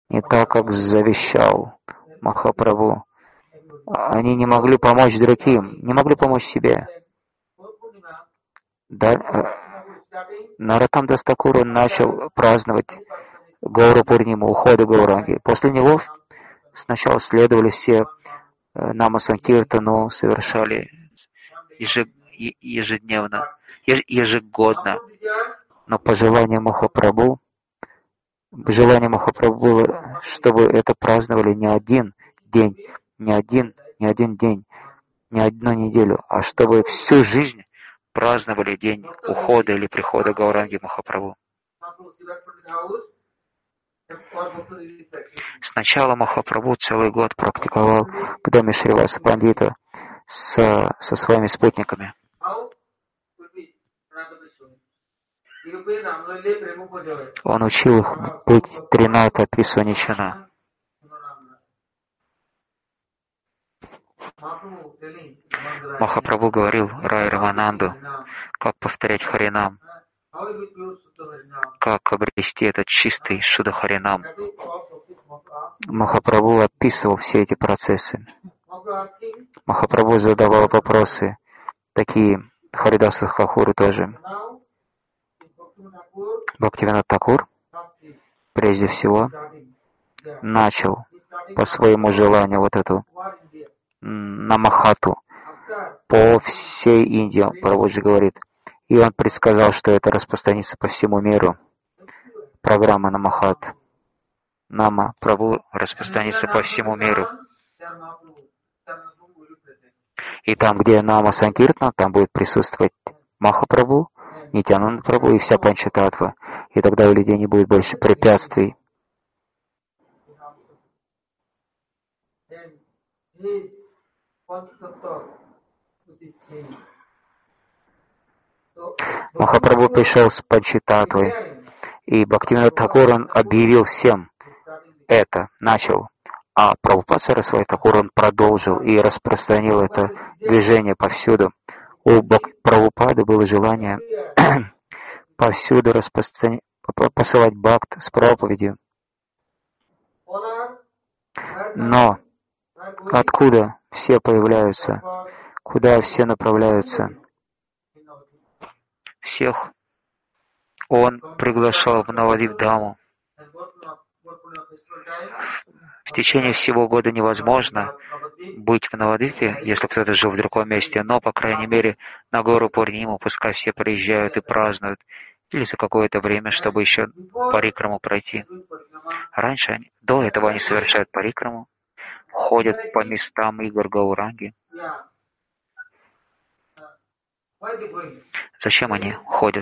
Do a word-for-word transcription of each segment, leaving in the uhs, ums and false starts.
не так, как завещал Махапрабху. Они не могли помочь другим, не могли помочь себе. Да, Нароттам Дас Такур начал праздновать Гауру Пурниму, ухода Гауранги. После него сначала следовали все Нама Санкиртану, совершали ежедневно, ежегодно. Но по желанию Махапрабху, желание Махапрабху было, чтобы это праздновали не один день, не один, не один день, не одну неделю, а чтобы всю жизнь праздновали день ухода или прихода Гауранги Махапрабху. Сначала Махапрабху целый год практиковал в доме Шриваса Пандита со, со своими спутниками. Он учил их быть Трината Писуничана. Махапрабху говорил Рай Рамананду, как повторять Харинам, как обрести этот чистый Шудда Харинам. Махапрабху описывал все эти процессы. Махапрабху задавал вопросы, такие Харидаса Тхакуру тоже. Бхактивинод Такур, прежде всего, начал по своему желанию вот эту намахату по всей Индии, Прабхуджи говорит. И он предсказал, что это распространится по всему миру. Программа намахат. Нама Прабху распространится по всему миру. И там, где Нама Санкиртна, там будет присутствовать Махапрабху, Нитьянанда Прабху и вся Панчататва. И тогда у людей не будет больше препятствий. Махапрабху пришел с Панчататвой, и Бхактивинод Такур он объявил всем это, начал. А Прабхупад Сарасвати Такур он продолжил и распространил это движение повсюду. У Прабхупады было желание повсюду распространять, посылать бхакт с проповедью. Но откуда все появляются? Куда все направляются? Всех он приглашал в Навадвип-даму. В течение всего года невозможно быть в Навадвипе, если кто-то жил в другом месте, но, по крайней мере, на гору Пурниму пускай все приезжают и празднуют, или за какое-то время, чтобы еще парикраму пройти. Раньше, они, до этого они совершают парикраму, ходят по местам игр Гауранги. Зачем они ходят?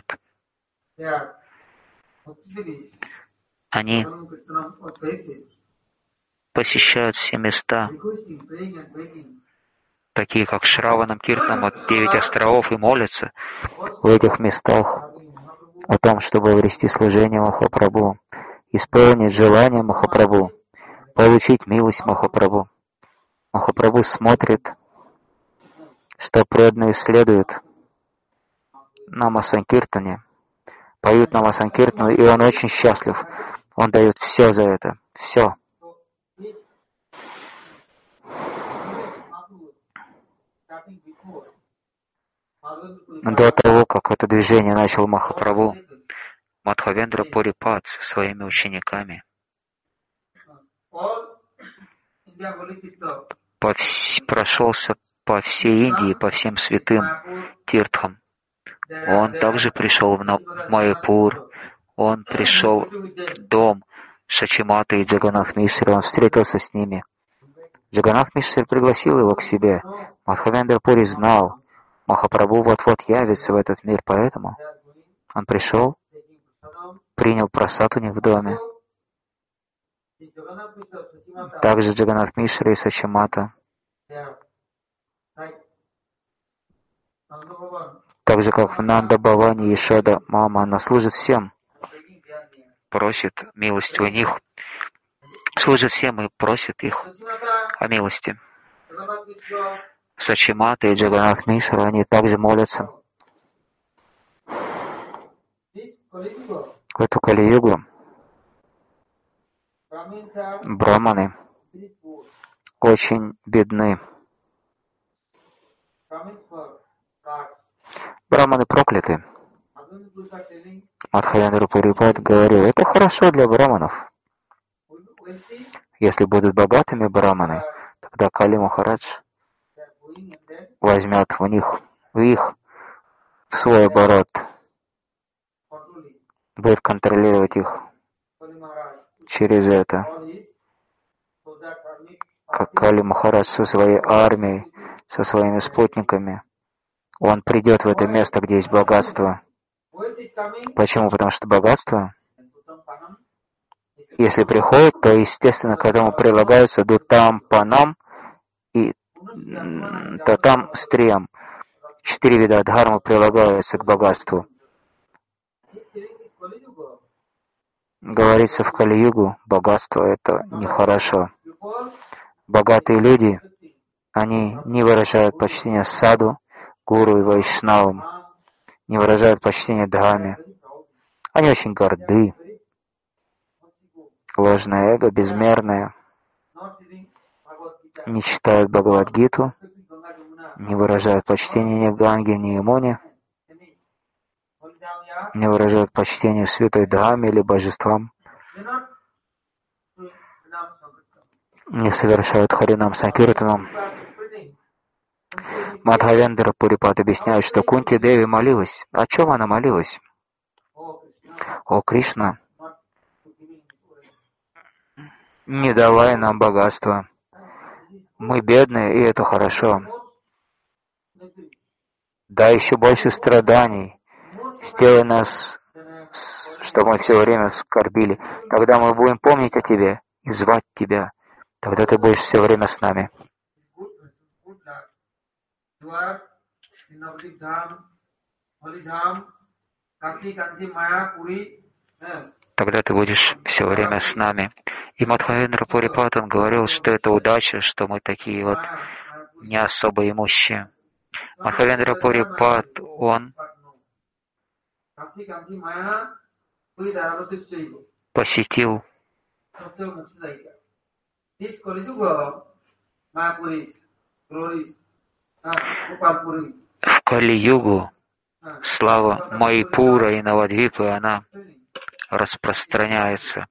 Они посещают все места, такие как Шраванам Киртанам, девять островов, и молятся в этих местах о том, чтобы обрести служение Махапрабху, исполнить желание Махапрабху, получить милость Махапрабху. Махапрабху смотрит, что преданные следуют Нама Санкиртане, поют Нама Санкиртану, и он очень счастлив. Он дает все за это, все. До того, как это движение начал Махапрабху, Мадхавендра Пурипад со своими учениками по вс... прошелся по всей Индии, по всем святым тиртхам. Он также пришел в Майяпур, он пришел в дом Шачиматы и Джаганнат Мишры, он встретился с ними. Джаганнат Мишры пригласил его к себе. Мадхавендра Пури знал, Махапрабху вот-вот явится в этот мир, поэтому он пришел, принял прасад у них в доме. Также Джаганнат Мишра и Сачимата. Так же, как в Нанда Бхавани и Шада Мама, она служит всем, просит милости у них, служит всем и просит их о милости. Сачимата и Джаганнат Мишра, они также молятся. В эту Кали-югу Браманы очень бедны. Браманы прокляты. Мадхавендра Пурипад говорил, это хорошо для браманов. Если будут богатыми браманы, тогда Кали Махарадж возьмет в них, в их, в свой оборот, будет контролировать их через это. Как Кали Махарадж со своей армией, со своими спутниками, он придет в это место, где есть богатство. Почему? Потому что богатство, если приходит, то, естественно, к этому прилагаются дутам, панам и татам, стриям. Четыре вида дхармы прилагаются к богатству. Говорится в Кали-югу, богатство — это нехорошо. Богатые люди, они не выражают почтения саду, гуру и вайшнавам, не выражают почтения дхаме. Они очень горды. Ложное эго, безмерное, не читают Бхагавад-гиту, не выражают почтения ни Ганге, ни Ямуне, не выражают почтения святой Дхаме или божествам, не совершают Харинам Санкиртанам. Мадхавендра Пурипад объясняет, что Кунти Деви молилась. О чем она молилась? О, Кришна, не давай нам богатства. Мы бедные, и это хорошо. Дай еще больше страданий. Сделай нас, чтобы мы все время скорбили. Тогда мы будем помнить о Тебе и звать Тебя. Тогда Ты будешь все время с нами. Тогда Ты будешь все время с нами. И Мадхавендра Пурипад, он говорил, что это удача, что мы такие вот не особо имущие. Мадхавендра Пурипад, он посетил в Кали-югу слава Майпура и Навадвипы, она распространяется,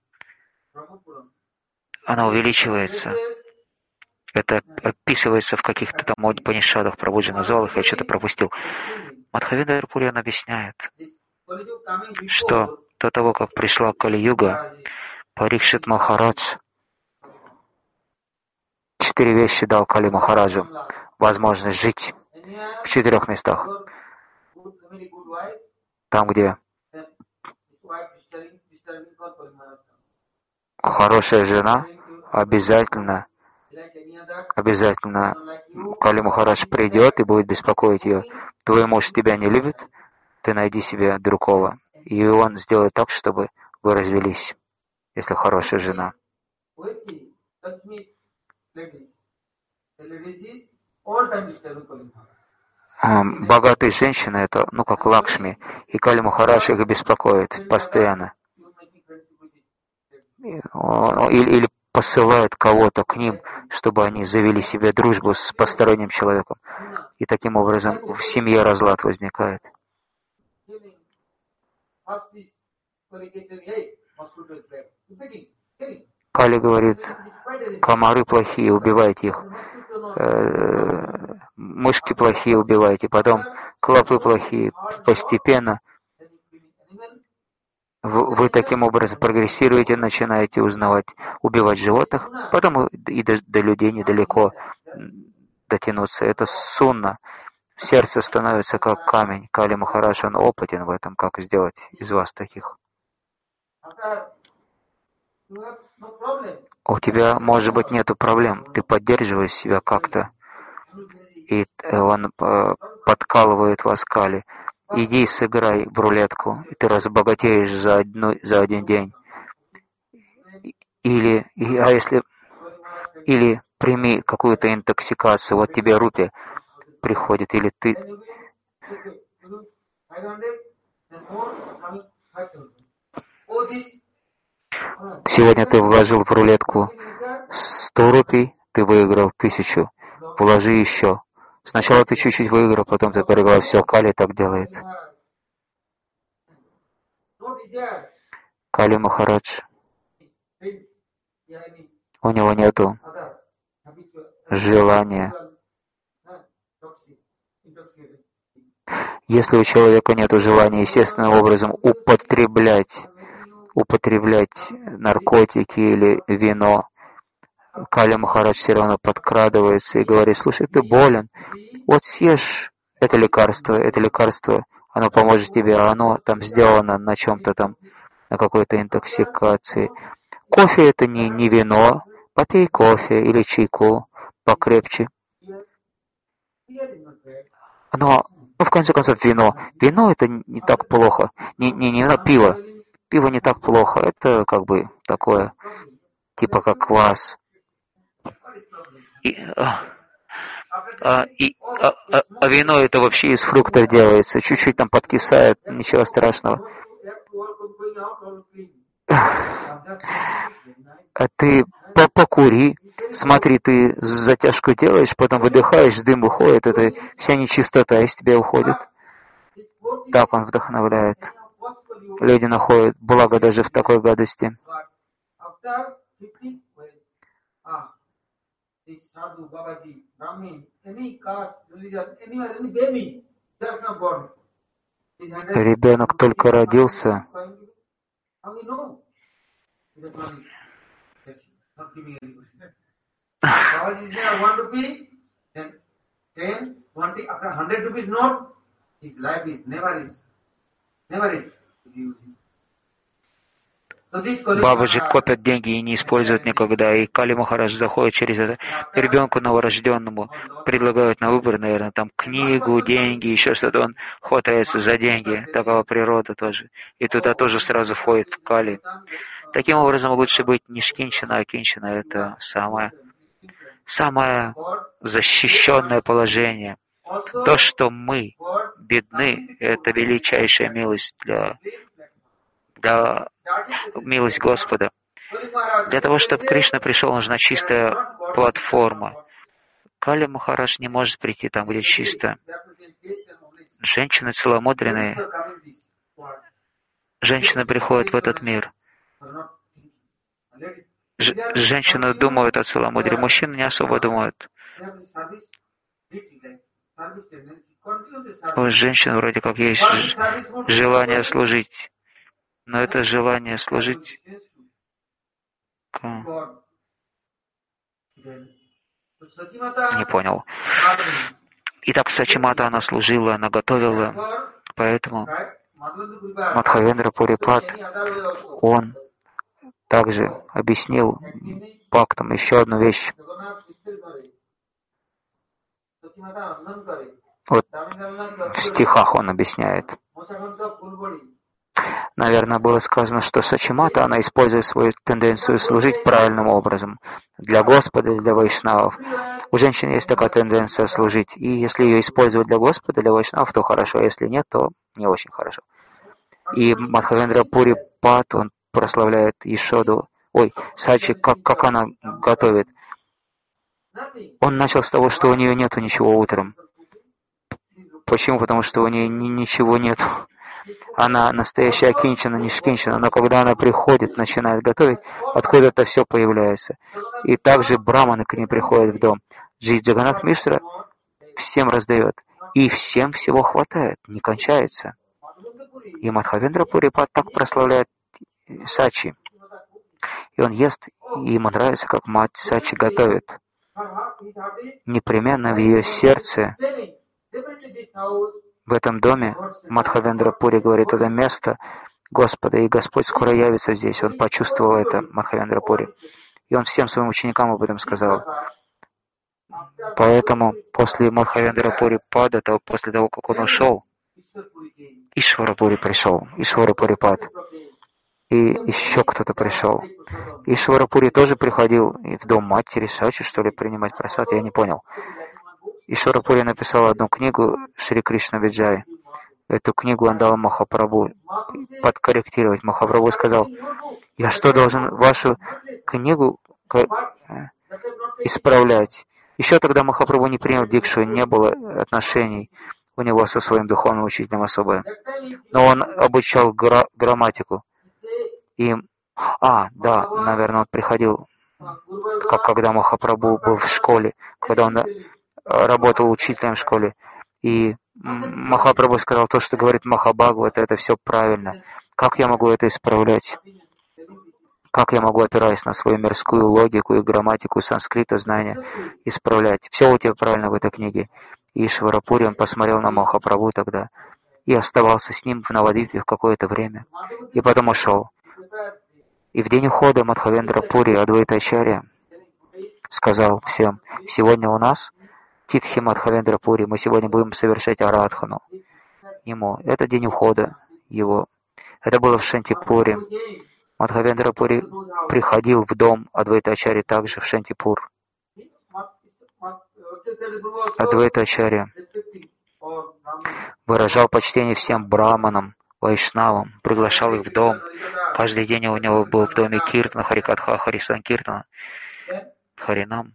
она увеличивается. Это описывается в каких-то там Упанишадах, Прабуджана Залах, я что-то пропустил. Мадхавендра Пури объясняет, что до того, как пришла Кали-юга, Парикшит Махарадж четыре вещи дал Кали Махараджу. Возможность жить в четырех местах. Там, где хорошая жена, обязательно, обязательно Кали Махарадж придет и будет беспокоить ее. Твой муж тебя не любит, ты найди себе другого. И он сделает так, чтобы вы развелись, если хорошая жена. Богатые женщины — это, ну, как Лакшми, и Кали Махарадж их беспокоит постоянно. Или, или посылает кого-то к ним, чтобы они завели себе дружбу с посторонним человеком. И таким образом в семье разлад возникает. Кали говорит, комары плохие, убивайте их. Э, мышки плохие, убивайте. Потом клопы плохие. Постепенно вы, вы таким образом прогрессируете, начинаете узнавать, убивать животных. Потом и до, до людей недалеко дотянуться. Это сунна. Сердце становится как камень. Кали Махарадж, он опытен в этом, как сделать из вас таких. У тебя, может быть, нету проблем. Ты поддерживаешь себя как-то. И он подкалывает вас, Кали. Иди сыграй в рулетку, и ты разбогатеешь за, одну, за один день. Или, и, а если, или прими какую-то интоксикацию, вот тебе рупия приходит, или ты... Сегодня ты вложил в рулетку сто рупий, ты выиграл тысячу. Вложи еще. Сначала ты чуть-чуть выиграл, потом ты проиграл. Все, Кали так делает. Кали Махарадж. У него нету желания. Если у человека нет желания естественным образом употреблять, употреблять наркотики или вино, Кали Махарадж все равно подкрадывается и говорит: слушай, ты болен, вот съешь это лекарство, это лекарство, оно поможет тебе, а оно там сделано на чем-то там, на какой-то интоксикации. Кофе это не, не вино, попей кофе или чайку покрепче. Но, ну, в конце концов, вино. Вино это не так плохо. Не, не, не вино, пиво. Пиво не так плохо. Это как бы такое, типа как квас. И, а, а, и, а, а, а вино это вообще из фруктов делается. Чуть-чуть там подкисает, ничего страшного. А ты покури, смотри, ты затяжку делаешь, потом выдыхаешь, дым выходит, это вся нечистота из тебя уходит. Так он вдохновляет. Люди находят благо даже в такой гадости. Ребенок только родился. Бабаджи копят деньги и не используют никогда. И Кали Махарадж заходит через это. Ребенку новорожденному предлагают на выбор, наверное, там книгу, деньги, еще что-то. Он хватается за деньги. Такова природа тоже. И туда тоже сразу входит в Кали. Таким образом, лучше быть не шкинчина, а кинчина. Это самое, самое защищенное положение. То, что мы бедны, это величайшая милость для, для милость Господа. Для того, чтобы Кришна пришел, нужна чистая платформа. Кали Махарадж не может прийти там, где чисто. Женщины целомудренные. Женщины приходят в этот мир. Ж- женщины думают о целомудрии, мужчины не особо думают. У женщин вроде как есть желание служить, но это желание служить... Не понял. Итак, Сачимата она служила, она готовила, поэтому Мадхавендра Пурипад, он также объяснил бхактам еще одну вещь. Вот в стихах он объясняет. Наверное, было сказано, что Сачимата, она использует свою тенденцию служить правильным образом для Господа и для вайшнавов. У женщин есть такая тенденция служить, и если ее использовать для Господа, для вайшнавов, то хорошо, если нет, то не очень хорошо. И Мадхавендра Пурипад, он прославляет Ишоду, ой, Сачи, как, как она готовит. Он начал с того, что у нее нету ничего утром. Почему? Потому что у нее ни, ничего нету. Она настоящая кинчина, не шкинчина, но когда она приходит, начинает готовить, откуда-то все появляется. И также браманы к ней приходят в дом. Джи Джаганнат Мишра всем раздает, и всем всего хватает, не кончается. И Мадхавендра Пурипад так прославляет Сачи. И он ест, и ему нравится, как мать Сачи готовит. Непременно в ее сердце, в этом доме, Мадхавендра Пури говорит, это место Господа, и Господь скоро явится здесь. Он почувствовал это, Мадхавендра Пури. И он всем своим ученикам об этом сказал. Поэтому после Мадхавендра Пури Пада, после того, как он ушел, Ишвара Пури пришел, Ишвара Пурипад. И еще кто-то пришел. Ишвара Пури тоже приходил в дом матери Сачи, что ли, принимать прасад, я не понял. Ишвара Пури написал одну книгу Шри Кришна Виджай. Эту книгу он дал Махапрабху подкорректировать. Махапрабху сказал: я что, должен вашу книгу исправлять? Еще тогда Махапрабху не принял дикшу, не было отношений у него со своим духовным учителем особое. Но он обучал гра- грамматику. И, а, да, наверное, он приходил, как когда Махапрабху был в школе, когда он работал учителем в школе. И Махапрабху сказал: то, что говорит Махабхагавата, это все правильно. Как я могу это исправлять? Как я могу, опираясь на свою мирскую логику и грамматику санскрита, знания, исправлять? Все у тебя правильно в этой книге. И Шварапури, он посмотрел на Махапрабху тогда и оставался с ним в Навадвипе в какое-то время. И потом ушел. И в день ухода Мадхавендра Пури Адвайтачарья сказал всем: сегодня у нас Титхи Мадхавендра Пури, мы сегодня будем совершать Арадхану ему. Это день ухода его. Это было в Шантипуре. Мадхавендра Пури приходил в дом Адвайтачарьи также в Шантипур. Адвайтачарья выражал почтение всем браманам, вайшнавам, приглашал их в дом. Каждый день у него был в доме Киртана, Харикатха, Харисан Киртана, Харинам.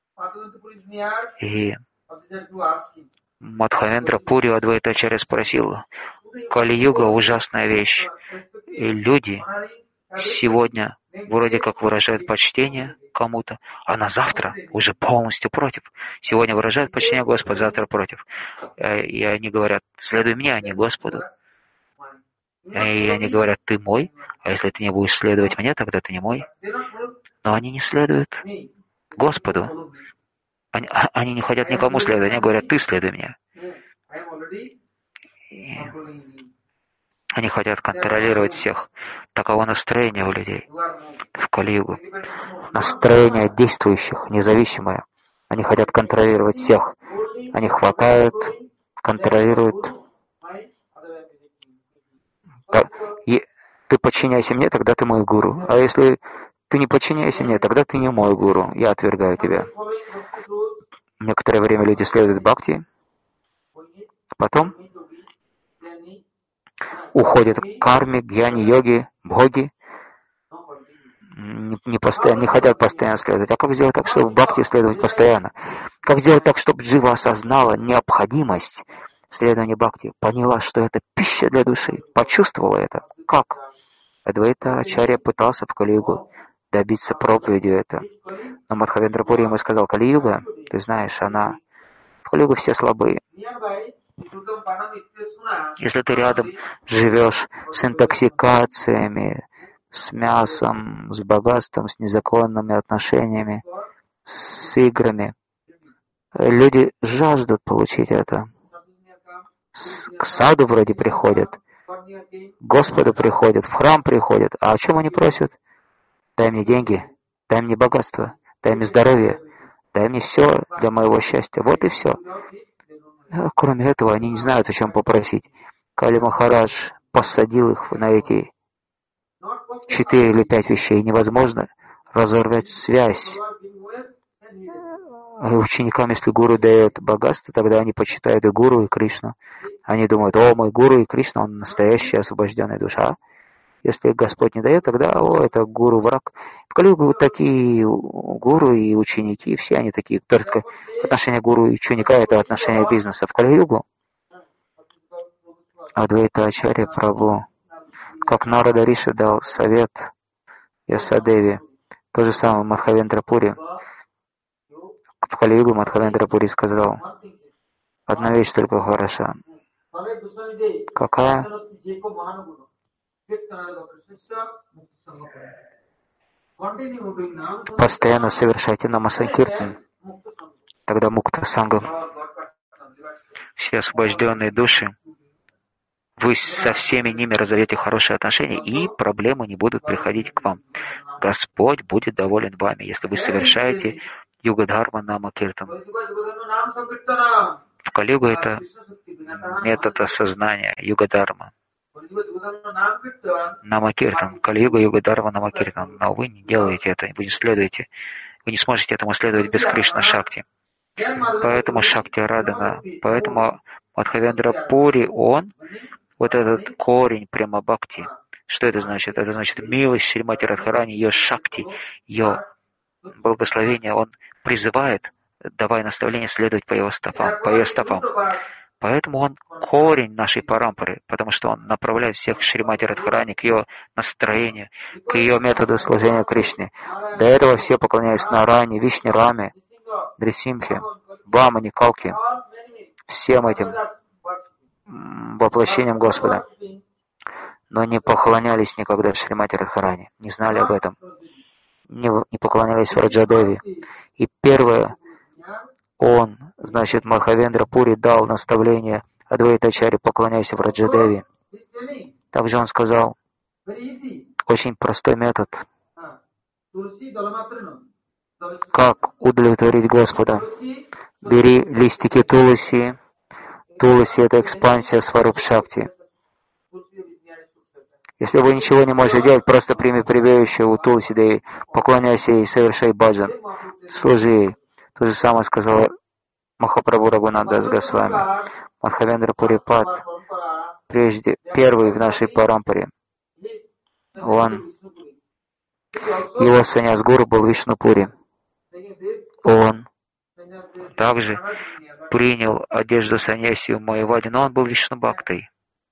И Мадхавендра Пури Адвайтачарья спросил: Кали-юга — ужасная вещь. И люди сегодня вроде как выражают почтение кому-то, а на завтра уже полностью против. Сегодня выражают почтение Господу, завтра против. И они говорят: следуй мне, а не Господу. И они говорят: ты мой, а если ты не будешь следовать мне, тогда ты не мой. Но они не следуют Господу. Они, они не хотят никому следовать, они говорят: ты следуй мне. И они хотят контролировать всех. Таково настроение у людей в Кали-югу. Настроение действующих, независимое. Они хотят контролировать всех. Они хватают, контролируют. И ты подчиняйся мне, тогда ты мой гуру. А если ты не подчиняйся мне, тогда ты не мой гуру. Я отвергаю тебя. Некоторое время люди следуют бхакти, потом уходят к карме, гьяни, йоги, бхоги. Не, не, постоянно, не хотят постоянно следовать. А как сделать так, чтобы в бхакти следовать постоянно? Как сделать так, чтобы джива осознала необходимость следования бхакти, поняла, что это пища для души, почувствовала это? Как? Адвайта Ачарья пытался в Кали-югу добиться проповедью это. Но Мадхавендра Пури ему сказал: Кали-юга, ты знаешь, она... В Кали-югу все слабые. Если ты рядом живешь с интоксикациями, с мясом, с богатством, с незаконными отношениями, с играми, люди жаждут получить это. К саду вроде приходят, к Господу приходят, в храм приходят. А о чем они просят? Дай мне деньги, дай мне богатство, дай мне здоровье, дай мне все для моего счастья. Вот и все. Кроме этого, они не знают, о чем попросить. Кали Махарадж посадил их на эти четыре или пять вещей. Невозможно разорвать связь. Ученикам, если гуру дает богатство, тогда они почитают и гуру, и Кришну. Они думают: о, мой гуру и Кришна, он настоящая освобожденная душа. Если Господь не дает, тогда, о, это гуру враг. В Кали-югу вот такие гуру и ученики, все они такие. Только отношение гуру и ученика — это отношение бизнеса. В Кали-югу Адвайта Ачарья Прабху, как Нарада Риши дал совет Ясадеве, то же самое Мадхавендра Пури. В Кали-югу Мадхавендра Пури сказал: одна вещь только хороша. Какая? Постоянно совершайте намасанкиртан. Тогда мукта санга. Все освобожденные души, вы со всеми ними разовьете хорошие отношения, и проблемы не будут приходить к вам. Господь будет доволен вами, если вы совершаете юга-дхарма нама-киртан. В Кали-югу это метод осознания юга-дхарма. Намакиртан, Кали-юга, юга-дхарма, намакиртан. Но вы не делаете это, вы не следуете. Вы не сможете этому следовать без Кришна Шакти. Поэтому Шакти Радана, поэтому Мадхавендра Пури, он, вот этот корень прямо бхакти. Что это значит? Это значит милость Шримати Радхарани, ее шакти, ее благословение. Он призывает, давая наставление, следовать по его стопам, по ее стопам. Поэтому он корень нашей парампары, потому что он направляет всех Шримати Радхарани к ее настроению, к ее методу служения Кришне. До этого все поклонялись Нарайне, Вишне Раме, Дрисимхе, Бамане, Калке, всем этим воплощением Господа. Но не поклонялись никогда Шримати Радхарани, не знали об этом, не, не поклонялись Враджадеви. И первое, он, значит, Мадхавендра Пури дал наставление Адвайтачаре, поклоняйся Враджадеви. Также он сказал, очень простой метод, как удовлетворить Господа. Бери листики Туласи. Туласи — это экспансия Сваруб Шакти. Если вы ничего не можете делать, просто прими прибежище у Туласи Деви, поклоняйся ей, совершай баджан, служи ей. То же самое сказал Махапрабху Рагунатдас Госвами. Мадхавендра Пурипад, прежде, первый в нашей парампаре, он, его саньяс-гуру был Вишнупури. Он также принял одежду саньяси у Майявади, но он был Вишну-бхактой.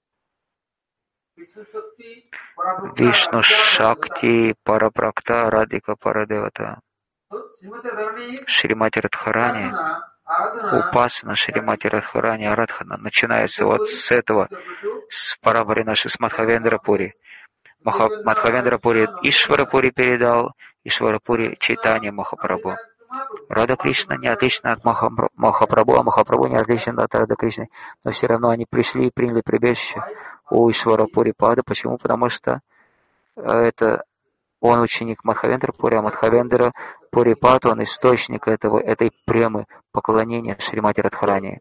Вишну Шакти Парапракта Радика Парадевата. Шримати Радхарани, Упасана Шримати Радхарани Арадхана начинается вот с этого, с парампары нашей, с Мадхавендра Пури. Мадхавендра Пури Ишвара Пури передал, Ишвара Пури Чайтанья Махапрабху. Рада Кришна не отлична от Махапрабху, а Махапрабху не отличен от Рада Кришны. Но все равно они пришли и приняли прибежище у Ишвара Пури Пада. Почему? Потому что это он ученик Мадхавендра Пури, а Мадхавендра Пури Пад, он источник этого, этой премы поклонения Шримати Радхарани.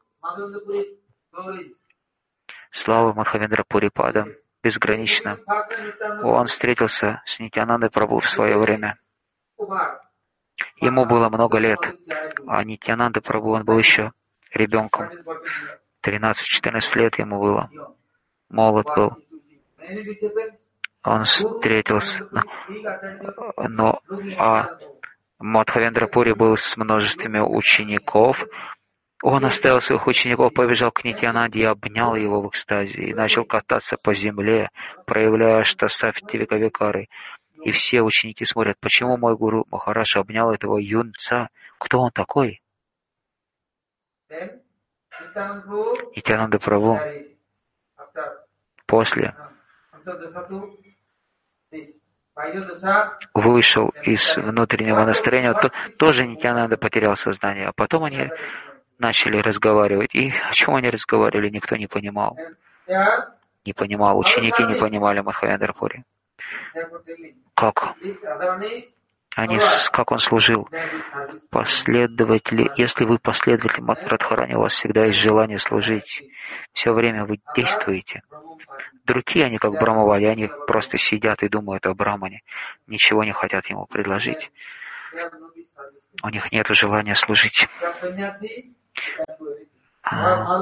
Слава Мадхавендра Пури Пада безгранична. Он встретился с Нитьянандой Прабху в свое время. Ему было много лет, а Нитьянанда Прабху, он был еще ребенком. тринадцать-четырнадцать лет ему было. Молод был. Он встретился, но а Мадхавендра Пури был с множествами учеников. Он оставил своих учеников, побежал к Нитьянанде и обнял его в экстазе, и начал кататься по земле, проявляя штасафтивикавикары. И все ученики смотрят, почему мой гуру Махарадж обнял этого юнца? Кто он такой? Нитьянанда Прабху после вышел из внутреннего настроения, то, тоже Нитьянанда потерял сознание. А потом они начали разговаривать. И о чем они разговаривали, никто не понимал. Не понимал, ученики не понимали Мадхавендра Пури. Как? Они, как он служил? Последователи, если вы последователь Радхарани, у вас всегда есть желание служить. Все время вы действуете. Другие, они как Брамавади, они просто сидят и думают о Брамане. Ничего не хотят ему предложить. У них нет желания служить. А.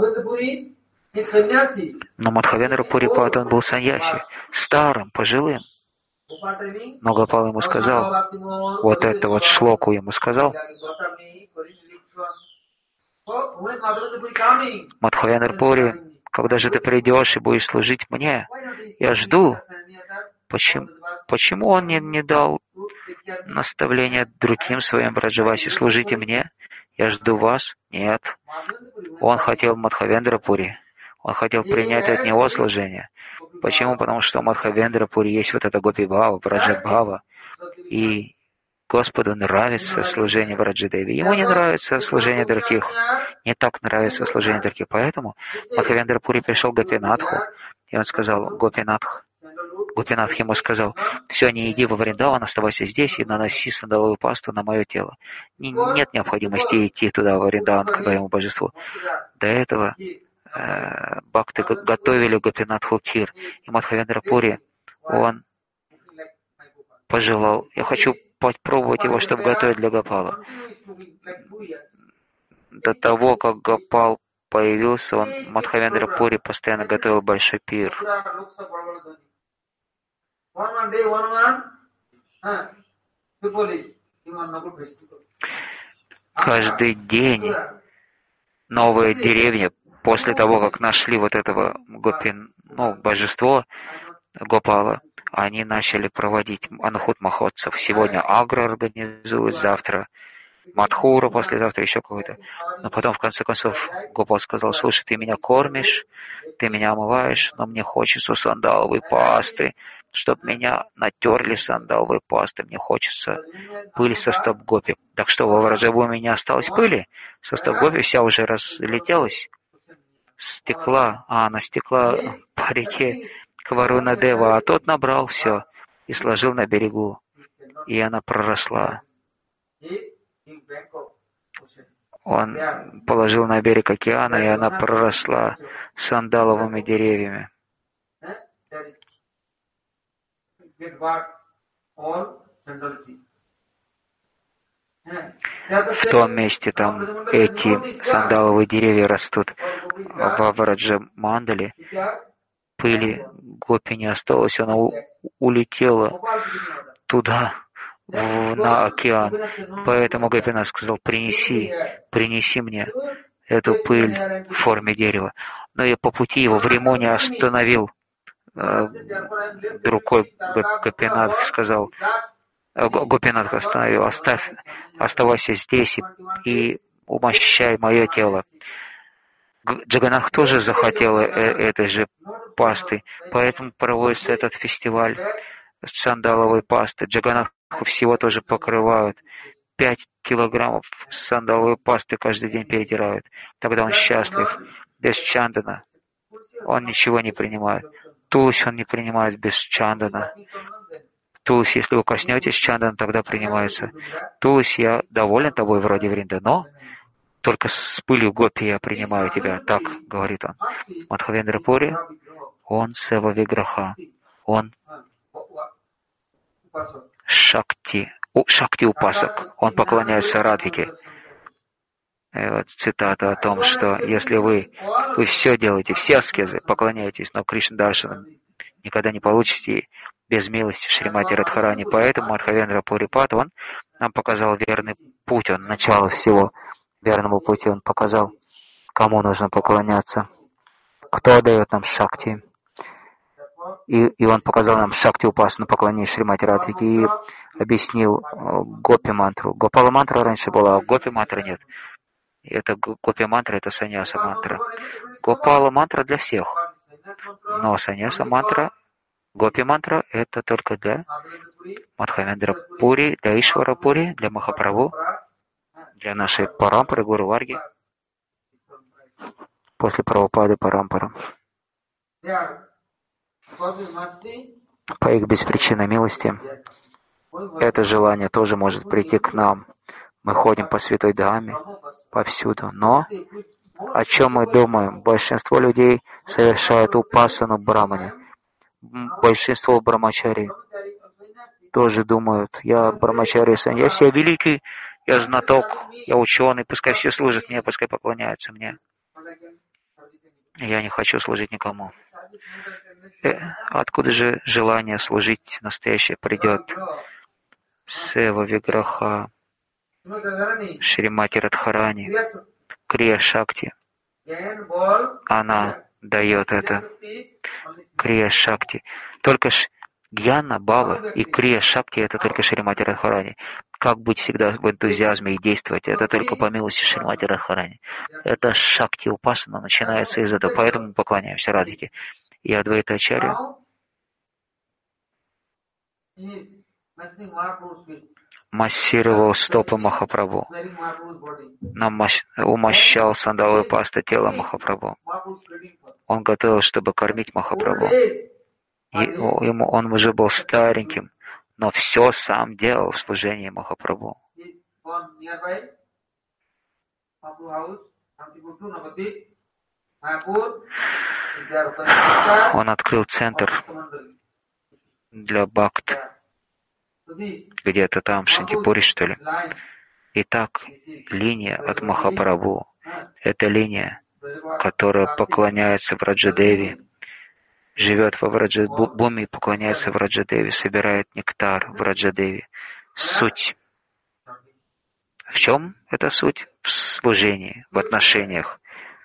Но Мадхавендра Пури Пад, он был саньяси, старым, пожилым. Но Гопал ему сказал, вот это вот шлоку ему сказал, Мадхавендра Пури, когда же ты придешь и будешь служить мне? Я жду. Почему, почему он не, не дал наставления другим своим Браджаваси? Служите мне, я жду вас. Нет. Он хотел Мадхавендра Пури. Он хотел принять от него служение. Почему? Потому что у Мадхавендра Пури есть вот это Гопи-бхава, Браджа-бхава. И Господу нравится служение Браджадеви. Ему не нравится служение других. Не так нравится служение других. Поэтому Мадхавендра Пури пришел к Гопинатху, и он сказал, Гопинатх, Гопинатх ему сказал, все, не иди во Вриндаван, оставайся здесь и наноси сандаловую пасту на мое тело. Нет необходимости идти туда, во Вриндаван, к твоему божеству. До этого э, бхакты готовили Гопинатху кир, и Мадхавендра Пури, он пожелал, я хочу попробовать его, чтобы готовить для Гопала. До того, как Гопал появился он, Мадхавендра Пури постоянно готовил большой пир. Каждый день новые деревни, после того, как нашли вот этого гопин, ну, божество Гопала, они начали проводить Анхут Махотсов. Сегодня Агра организует, завтра Мадхура, послезавтра еще какой-то. Но потом, в конце концов, Гопал сказал: слушай, ты меня кормишь, ты меня омываешь, но мне хочется сандаловой пасты, чтобы меня натерли сандаловой пастой. Мне хочется пыль со стоп-гопи. Так что, во Враджабу у меня осталось пыли? Со стоп-гопи вся уже разлетелась. Стекла, а она стекла по реке к Варуна Дева, а тот набрал все и сложил на берегу. И она проросла. Он положил на берег океана, и она проросла сандаловыми деревьями. В том месте там эти сандаловые деревья растут. В Враджа Мандале пыли гопи не осталось, она у- улетела туда, в- на океан. Поэтому Гопинат сказал: принеси, принеси мне эту пыль в форме дерева. Но я по пути его в Римоне остановил. Э, Другой Гопинат сказал, э, Го- Гопинат остановил: оставь, оставайся здесь и, и умощай мое тело. Г- Джаганнах тоже захотел э- этой же пасты, поэтому проводится этот фестиваль сандаловой пасты. Джаганнаху всего тоже покрывают. Пять килограммов сандаловой пасты каждый день перетирают. Тогда он счастлив. Без чандана он ничего не принимает. Тулси он не принимает без чандана. Тулси, если вы коснетесь чандана, тогда принимается. Тулси, я доволен тобой вроде Вринда, но только с пылью гопи я принимаю тебя. Так говорит он. Мадхавендра Пури, он Сева Виграха. Он Шакти, у, Шакти Упасак. Он поклоняется Радхике. И вот цитата о том, что если вы, вы все делаете, все аскезы, поклоняетесь, но Кришна Даршанам никогда не получите без милости Шримати Радхарани. Поэтому Мадхавендра Пурипат, он нам показал верный путь, он начало всего верному пути, он показал, кому нужно поклоняться, кто дает нам Шакти. И, и он показал нам Шакти Упасану, поклонение Шримати Радхике, и объяснил э, Гопи мантру. Гопала мантра раньше была, а Гопи мантра нет. Это Гопи мантра, это саньяса мантра. Гопала мантра для всех. Но саньяса мантра, Гопи мантра, это только для Мадхавендра Пури, для Ишвара Пури, для Махапрабху, для нашей Парампары, Гуру Варги, после Прабхупады Парампара. По их беспричинной милости это желание тоже может прийти к нам. Мы ходим по Святой Дхаме, повсюду. Но о чем мы думаем? Большинство людей совершают упасану брамане. Большинство брамачари тоже думают: я брамачари саньяси, я великий, я знаток, я ученый, пускай все служат мне, пускай поклоняются мне. Я не хочу служить никому. Э, откуда же желание служить настоящее придет? Сева Виграха, Шримати Радхарани, Крия Шакти. Она дает это. Крия Шакти. Только ш... Гьяна, Бава и Крия Шакти — это только Шримати Радхарани. Как быть всегда в энтузиазме и действовать? Это только по милости Шримати Радхарани. Это Шакти Упасана начинается из этого. Поэтому мы поклоняемся Радхике. И Адвайта Ачарья массировал стопы Махапрабху, намощ... умощал сандаловой пастой тело Махапрабху. Он готовил, чтобы кормить Махапрабху. И ему, он уже был стареньким, но все сам делал в служении Махапрабху. Он открыл центр для бхакт. Где-то там, в Шантипуре, что ли. Итак, линия от Махапрабху — это линия которая поклоняется Враджадеви, живет во Враджабуми и поклоняется Враджадеви, собирает нектар Враджадеви. Суть. В чем эта суть? В служении, в отношениях.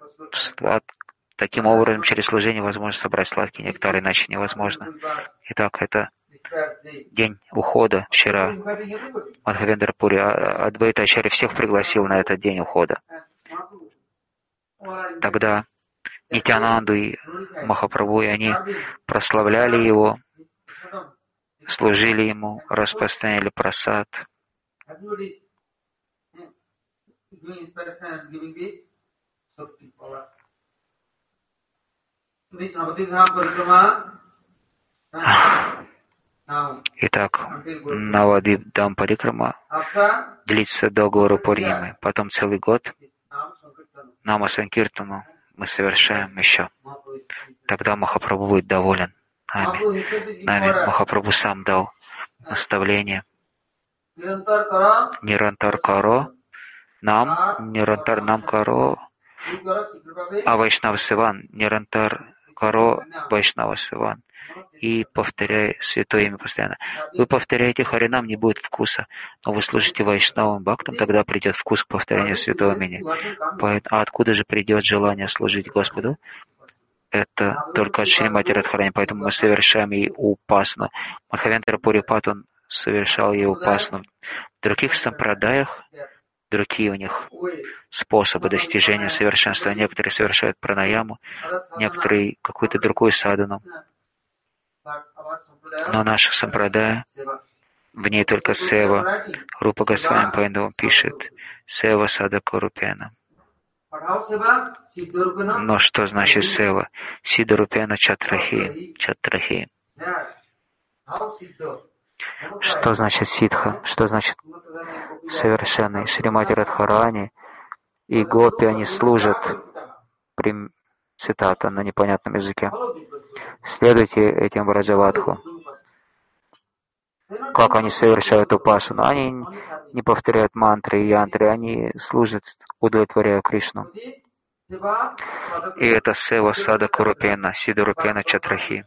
Таким образом, через служение возможно собрать сладкий нектар, иначе невозможно. Итак, это день ухода вчера. Мадхавендра Пури, Адвайта Ачарья всех пригласил на этот день ухода. Тогда Нитянанду и Махапрабху, и они прославляли его, служили ему, распространяли прасад. Итак, Навадвип-дам Парикрама длится до Гору Пурнимы. Потом целый год Нама Санкиртану мы совершаем еще. Тогда Махапрабху будет доволен нами. Нами Махапрабху сам дал наставление. Нирантар Каро, нам, Нирантар нам Каро, а Вайшнава Сиван, Нирантар Каро, Вайшнава Сиван. И повторяй святое имя постоянно. Вы повторяете Харинам, не будет вкуса, но вы служите Вайшнавам Бхактам, тогда придет вкус к повторению святого имени. А откуда же придет желание служить Господу? Это только от Шримати Радхарани, поэтому мы совершаем и упасну. Мадхавендра Пури Патан совершал и упасну. В других сампрадаях другие у них способы достижения совершенства. Некоторые совершают пранаяму, некоторые какую-то другую садхану. Но наша сампрадая, в ней только сева. Рупа Госвами поэтому пишет сева садака рупена. Но что значит сева? Сида рупена чатрахи. Чатрахи. Что значит ситха? Что значит совершенный? Шримати Радхарани и гопи, они служат, цитата на непонятном языке. Следуйте этим Враджавадху. Как они совершают упасану? Они не повторяют мантры и янтры, они служат, удовлетворяя Кришну. И это сева садака рупена, сида рупена чатрахи.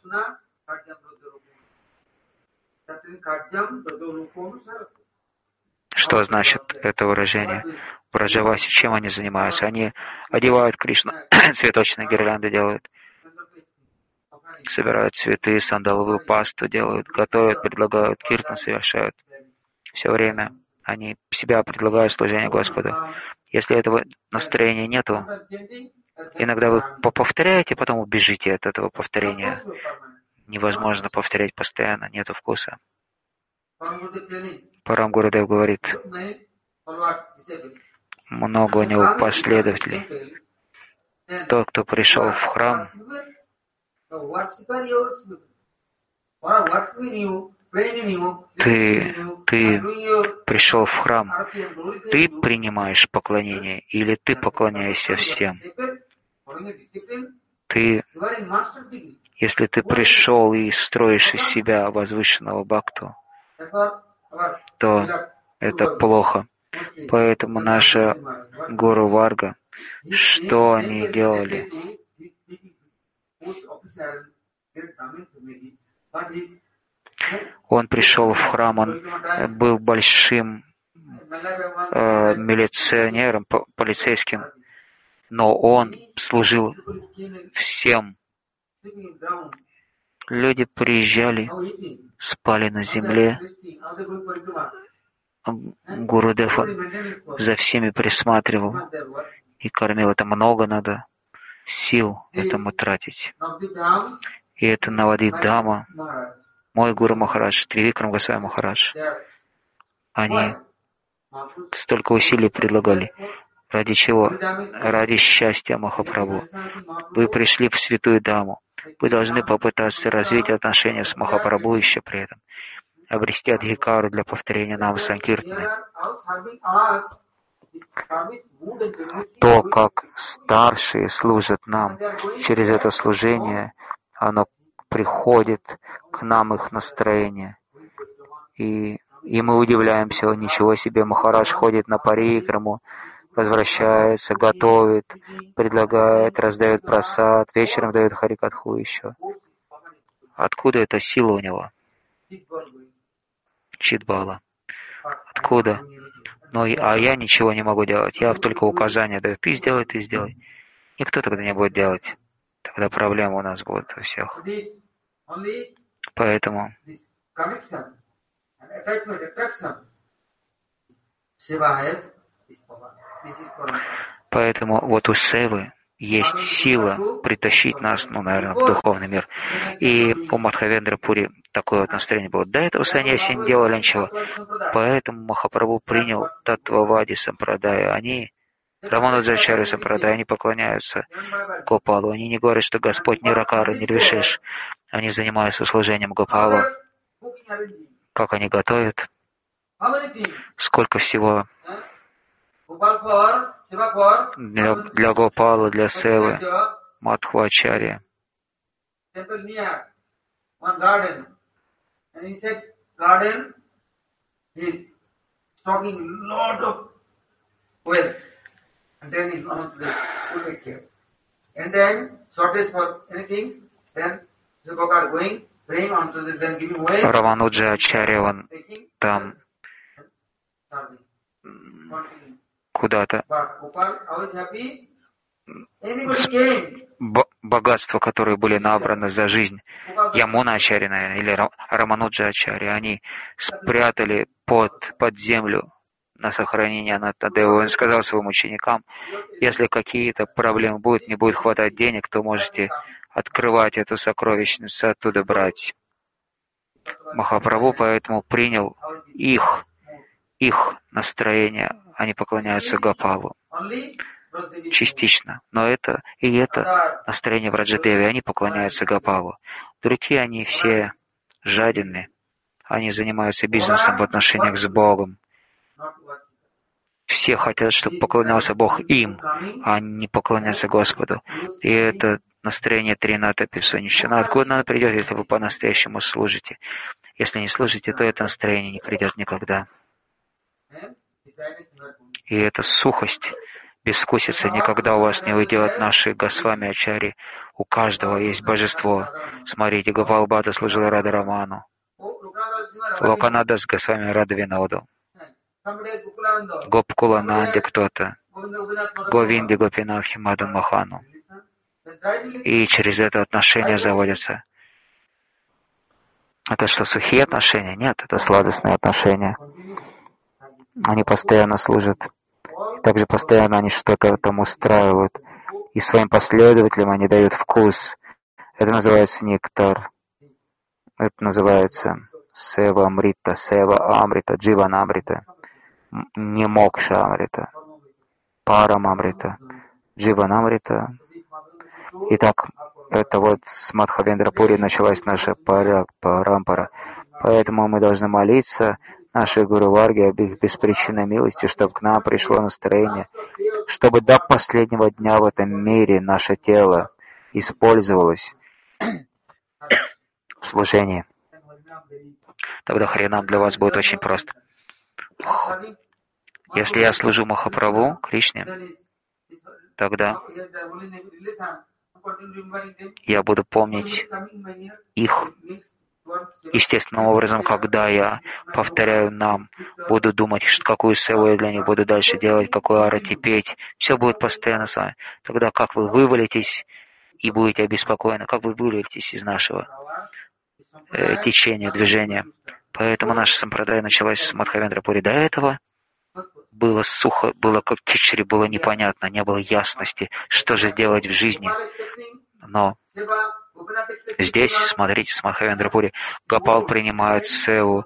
Что значит это выражение? В Враджавасе чем они занимаются? Они одевают Кришну, цветочные гирлянды делают, собирают цветы, сандаловую пасту делают, готовят, предлагают, киртан совершают. Все время они себя предлагают служение Господу. Если этого настроения нету, иногда вы повторяете, потом убежите от этого повторения. Невозможно повторять постоянно, нету вкуса. Парам Гурудев говорит, много у него последователей. Тот, кто пришел в храм, ты, ты пришел в храм, ты принимаешь поклонение или ты поклоняешься всем? Ты, если ты пришел и строишь из себя возвышенного бхакту, то это плохо. Поэтому наша Гуру Варга, что они делали? Он пришел в храм, он был большим э, милиционером, полицейским, но он служил всем. Люди приезжали, спали на земле. Гурудев за всеми присматривал и кормил. Это много надо сил этому тратить. И это Навадвип-дама, мой Гуру Махарадж, Тривикрам Госвами Махарадж. Они столько усилий предлагали. Ради чего? Ради счастья Махапрабху. Вы пришли в святую даму. Вы должны попытаться развить отношения с Махапрабху еще при этом. Обрести адхикару для повторения Нама Санкиртаны. То, как старшие служат нам, через это служение оно приходит к нам, их настроение. И, и мы удивляемся, ничего себе, Махарадж ходит на парикраму, возвращается, готовит, предлагает, раздает прасад, вечером дает харикатху еще. Откуда эта сила у него? Читбала. Откуда? Но, а я ничего не могу делать. Я только указания даю. Ты сделай, ты сделай. Никто тогда не будет делать. Тогда проблемы у нас будут у всех. Поэтому Поэтому вот у Севы есть сила притащить нас, ну, наверное, в духовный мир. И у Мадхавендра Пури такое вот настроение было. До этого саньяси не делали ничего. Поэтому Махапрабху принял Таттвавади Сампрадая. Они, Рамануджачарья Сампрадая, они поклоняются Гопалу. Они не говорят, что Господь Ниракара, Нирвишеш. Они занимаются служением Гопалу. Как они готовят? Сколько всего для, для Гопала, для Севы, Мадхвачарья. Рамануджа Ачарья, он там куда-то богатства, которые были набраны за жизнь Ямуна Ачарья, наверное, или Рамануджа Ачарья, они спрятали под, под землю на сохранение Анаттадевы. Он сказал своим ученикам, если какие-то проблемы будут, не будет хватать денег, то можете открывать эту сокровищницу, оттуда брать. Махапрабху поэтому принял их, их настроение, они поклоняются Гопалу. Частично. Но это и это настроение Враджадеви, они поклоняются Гопалу. Другие, они все жадины. Они занимаются бизнесом в отношениях с Богом. Все хотят, чтобы поклонялся Бог им, а не поклоняться Господу. И это настроение Трината Писунищана. Откуда оно придет, если вы по-настоящему служите? Если не служите, то это настроение не придет никогда. И эта сухость, бескусица никогда у вас не уйдет. Наши Госвами Ачари, у каждого есть божество. Смотрите, Гопалбхата служил Радхараману. Локанада с Госвами Радхавиноду. Гопкулананде кто-то. Говинди Гопинатхи Мадан Махану. И через это отношения заводятся. Это что, сухие отношения? Нет, это сладостные отношения. Они постоянно служат. Также постоянно они что-то там устраивают. И своим последователям они дают вкус. Это называется нектар. Это называется Сева Амрита, Сева Амрита, Дживана Амрита. Не Мокша Амрита. Парам Амрита. Дживана Амрита. Итак, это вот с Мадхавендра Пури началась наша парампара. Поэтому мы должны молиться нашей Гуру Варге об их беспричинной милости, чтобы к нам пришло настроение, чтобы до последнего дня в этом мире наше тело использовалось в служении. Тогда Харинам для вас будет очень просто. Если я служу Махапрабху, Кришне, тогда я буду помнить их естественным образом, когда я повторяю нам, буду думать, что какую севу я для них буду дальше делать, какую арати петь. Все будет постоянно с вами. Тогда как вы вывалитесь и будете обеспокоены, как вы вывалитесь из нашего э, течения, движения. Поэтому наша сампрадая началась с Мадхавендра Пури. До этого было сухо, было как кичри, было непонятно, не было ясности, что же делать в жизни. Но здесь, смотрите, с Мадхавендра Пури, Гопал принимает севу,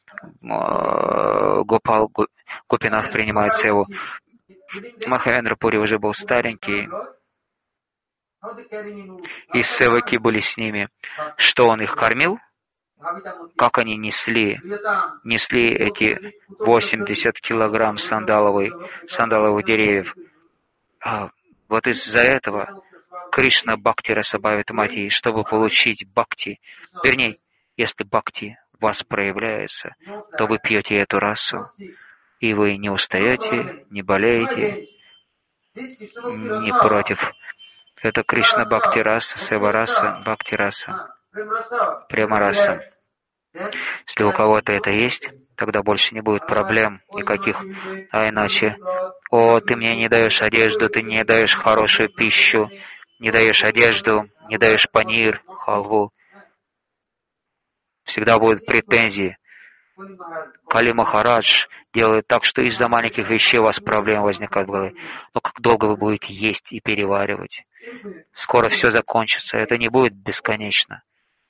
Гопал, Гопинат принимает севу. Мадхавендра Пури уже был старенький, и севаки были с ними. Что он их кормил? Как они несли, несли эти восемьдесят килограмм сандаловой, сандаловых деревьев. А вот из-за этого Кришна Бхакти Расабхавит Мати, чтобы получить Бхакти, вернее, если Бхакти в вас проявляется, то вы пьете эту расу, и вы не устаете, не болеете, не против. Это Кришна Бхакти Раса, Сева Раса, Бхакти Раса, Према Раса. Если у кого-то это есть, тогда больше не будет проблем никаких. А иначе, о, ты мне не даешь одежду, ты не даешь хорошую пищу, не даешь одежду, не даешь панир, халву. Всегда будут претензии. Кали Махарадж делает так, что из-за маленьких вещей у вас проблемы возникают в голове. Но как долго вы будете есть и переваривать? Скоро все закончится. Это не будет бесконечно.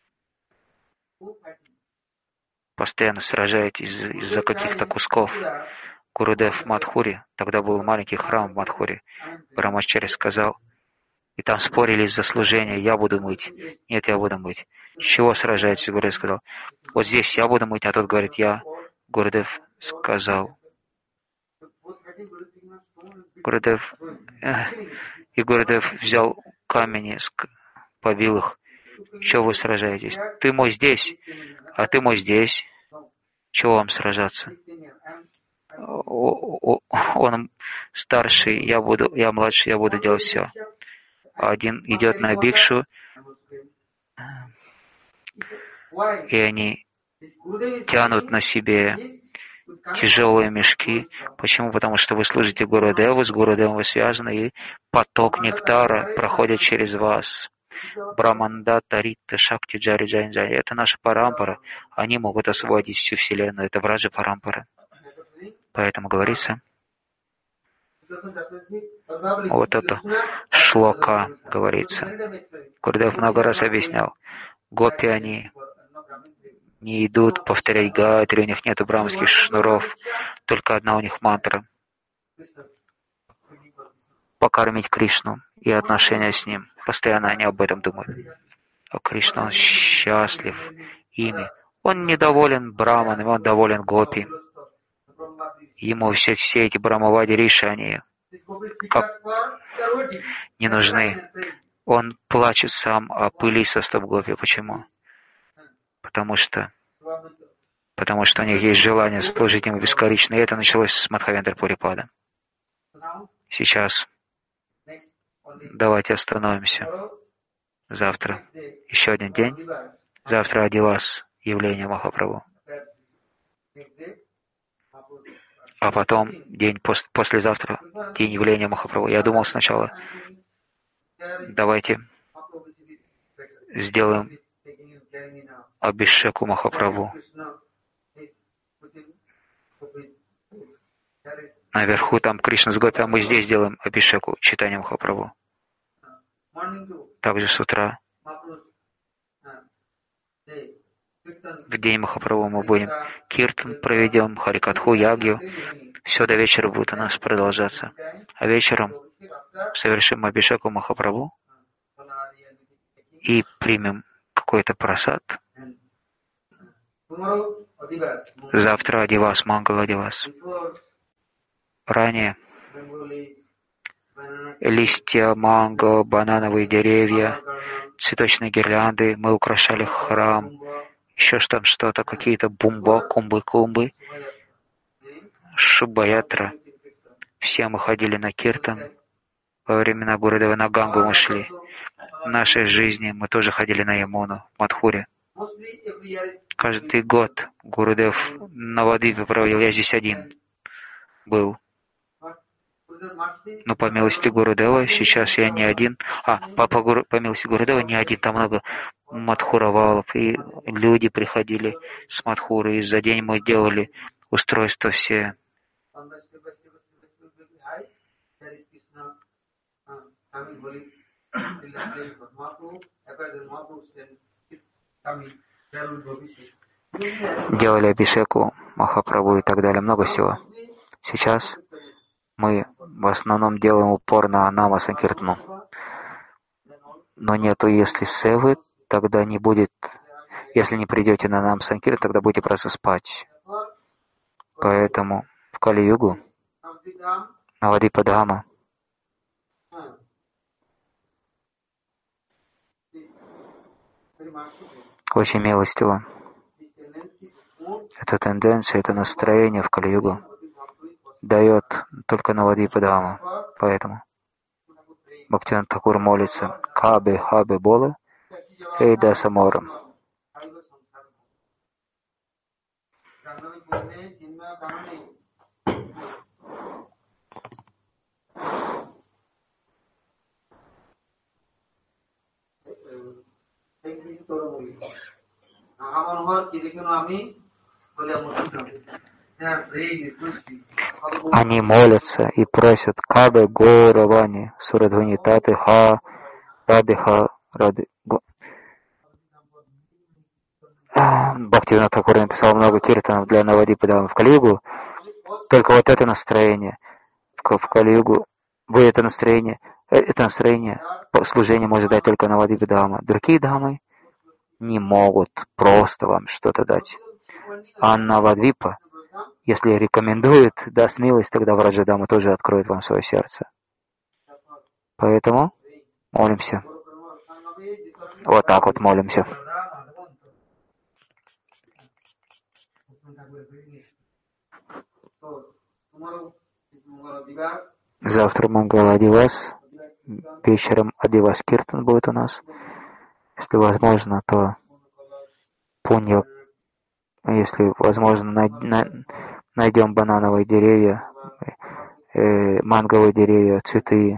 Постоянно сражаетесь из- из-за каких-то кусков. Гурудев в Мадхури, тогда был маленький храм в Мадхури. Брамачари сказал, и там спорили из-за служения, я буду мыть. Нет, я буду мыть. Чего сражаетесь? Гурудев сказал, вот здесь я буду мыть, а тот говорит, я. Гурудев сказал. Гурудев, эх, и Гурудев взял камни, ск- побил их. Чего вы сражаетесь? Ты мой здесь, а ты мой здесь. Чего вам сражаться? О- о- Он старший, я буду, я младший, я буду делать все. Один идет на бикшу, и они тянут на себе тяжелые мешки. Почему? Потому что вы служите Гурудеву, с Гурудевом вы связаны, и поток нектара проходит через вас. Браманда, Тарита, Шакти, Джари, Джайн, Джари. Это наша парампара. Они могут освободить всю Вселенную. Это Враджа парампара. Поэтому говорится, вот это шлока говорится. Гурудев много раз объяснял. Гопи они не идут повторять гайатри, у них нет брамских шнуров, только одна у них мантра. Покормить Кришну и отношения с Ним. Постоянно они об этом думают. А Кришна, Он счастлив ими. Он недоволен браманами, Он доволен гопи. Ему все, все эти брамавади риши, они как не нужны. Он плачет сам о пыли со стоп гопи. Почему? Потому что потому что у них есть желание служить Ему бескорыстно. И это началось с Мадхавендра Пурипада. Сейчас давайте остановимся. Завтра еще один день. Завтра Адивас, явление Махапрабху. А потом день пос- послезавтра, день явления Махапрабху. Я думал сначала, давайте сделаем Абхишеку Махапрабху. Наверху там Кришна с Гопи, а мы здесь делаем Абхишеку, читание Махапрабху. Также с утра, в день Махапрабху, мы будем Киртан проведем, Харикатху, Ягью. Все до вечера будет у нас продолжаться. А вечером совершим Абхишеку Махапрабху и примем какой-то прасад. Завтра Адивас, Мангала Адивас. Ранее листья манго, банановые деревья, цветочные гирлянды, мы украшали храм, еще там что-то, какие-то бумба, кумбы-кумбы, шубаятра. Все мы ходили на киртан. Во времена Гурудева на Гангу мы шли. В нашей жизни мы тоже ходили на Ямуну, в Мадхуре. Каждый год Гурудев на воды проводил. Я здесь один был. Но по милости Гурудева сейчас я не один. А, по, по, Гуру, по милости Гурудева не один. Там много мадхуравалов. И люди приходили с Мадхуры. И за день мы делали устройства все. Делали Абхишеку, Махапрабху и так далее. Много всего. Сейчас мы в основном делаем упор на Нама Санкиртану. Но нету, если севы, тогда не будет. Если не придете на Нам Санкиртан, тогда будете просто спать. Поэтому в Кали-югу, Навадипадхама, очень милостиво. Эта тенденция, это настроение в Кали-югу дает только Навадипадхама. Поэтому Бхактивинода Такур молится Кабе Хабе Бола Эй Дасаморам. Они молятся и просят Кабе Горавани Сурадхвани Таты Ха Ради Ха Ради. Бхактивинода Такур написал много киртанов для Навадипадама в Кали-югу. Только вот это настроение в Кали-югу, вы это настроение, это настроение служения может дать только Навадипадама. Другие дамы не могут просто вам что-то дать. А Навадвипа, если рекомендует, даст милость, тогда Враджадама тоже откроет вам свое сердце. Поэтому молимся. Вот так вот молимся. Завтра Мангала Адивас, вечером Адивас Киртан будет у нас. Если возможно, то пунья, если возможно, найдем банановые деревья, э, манговые деревья, цветы.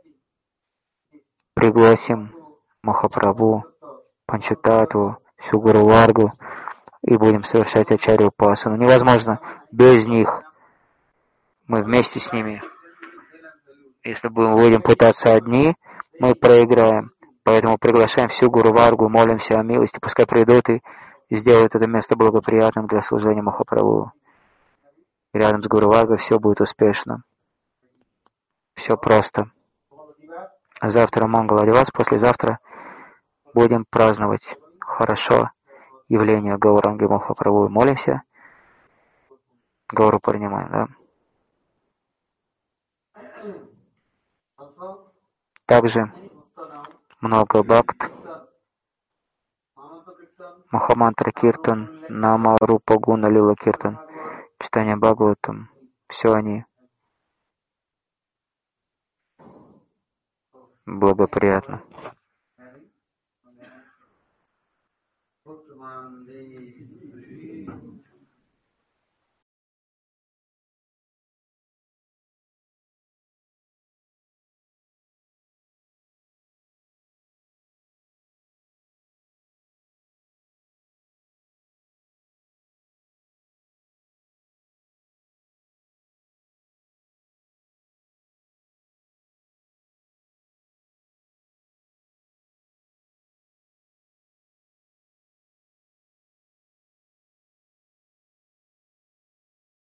Пригласим Махапрабху, Панчататву, всю Гуру Варгу и будем совершать ачарью упасану. Невозможно без них. Мы вместе с ними. Если будем, будем пытаться одни, мы проиграем. Поэтому приглашаем всю Гуру Варгу, молимся о милости, пускай придут и сделают это место благоприятным для служения Махапрабху. Рядом с Гуру Варгой все будет успешно. Все просто. Завтра Мангала Дивас, послезавтра будем праздновать хорошо явление Гауранги Махапрабху. Молимся. Гауру принимаем, да? Также много бхакт, Махамантра Киртан, Нама Рупа Гуна Лила Киртан, читание Бхагаватам, все они благоприятно.